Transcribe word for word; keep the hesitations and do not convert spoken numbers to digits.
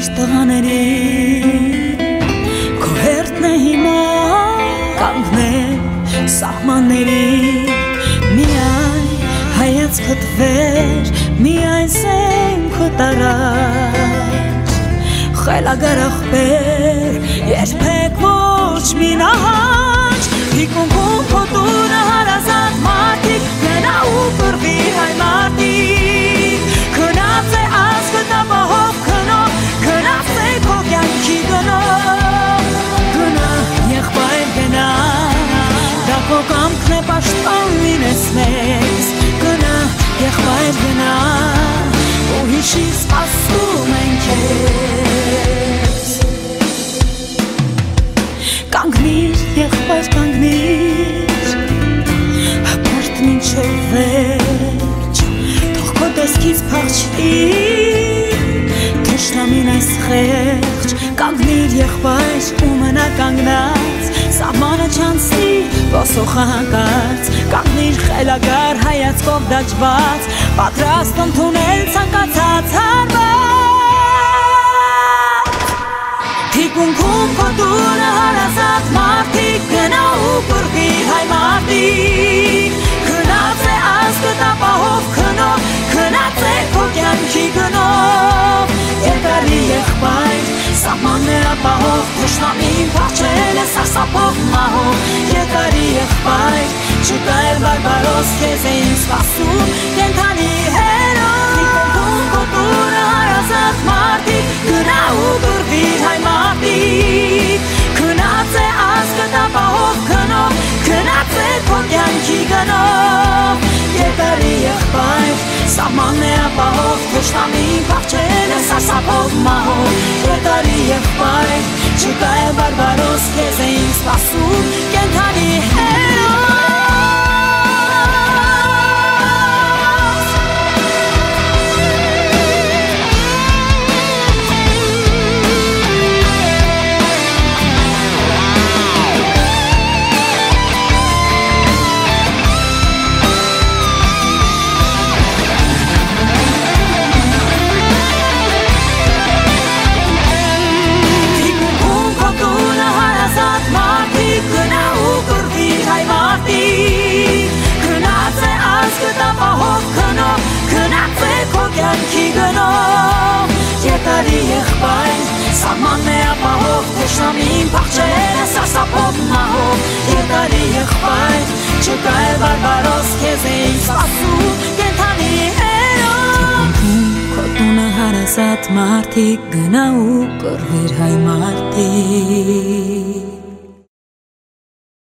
ուրիշ տղաների քո հերթն է հիմա կանգնել սահմանների միայն հայացքդ վեր միայն սենքդ առաջ խելագար ախպեր երբեք ոչ մի նահանջ թիկունքում քո տունը հարազատ մարդիկ գնա ու կռվի հայ մարդիկ քնած է ազգդ ապահով քնով քնած է քո կյանքի գնով գնա եղբայր գնա դա քո կամքն է պաշտպան լինես մեզ գնա եղբայր գնա ու հիշի սպասում ենք քեզ կանգնիր եղբայր կանգնիր հպարտ մինչև վերջ թող քո տեսքից փախչի թշնամին այս խեղճ կանգնիր եղբայր ու մնա կանգնած սահմանը չանցնի ոսոխը հանկարծ կանգնիր խելագար հայացքով դաջված պատրաստ ընդունել ցանկացած հարված թիկունքում քո տունը հարազատ մարդիկ գնա ու կռվի հայ մարդիկ քնած է ազգդ ապահով քնով քնած է քո կյանքի գնով երկարի եղբայր սահմաններ ապահով թշնամին փախչել է սարսափով մահով երկարի եղբայր չկա էլ բարբարոս քեզ էին սպասում կենդանի հերոս թիկունքում քո տունը հարազատ մարդիկ գնա ու կռվի հայ մարդիկ քնած է ազգդ ապահով քնով քնած է քո կյանքի գնով երկարի եղբայր սահմաններ ապահով թշնամին փախչել է սարսափով մահով երկարի եղբայր չկա է բարբարոս քեզ էին սպասում կենդանի հերոս կյանքի գնով երկարի եղբայր սահմաններ ապահով թշնամին փախչել է սարսափով մահով երկարի եղբայր չկա է բարբարոս քեզ էին սպասում կենդանի հերոս քո տունը հարազատ մարդիկ գնա ու կռվիր հայ մարդիկ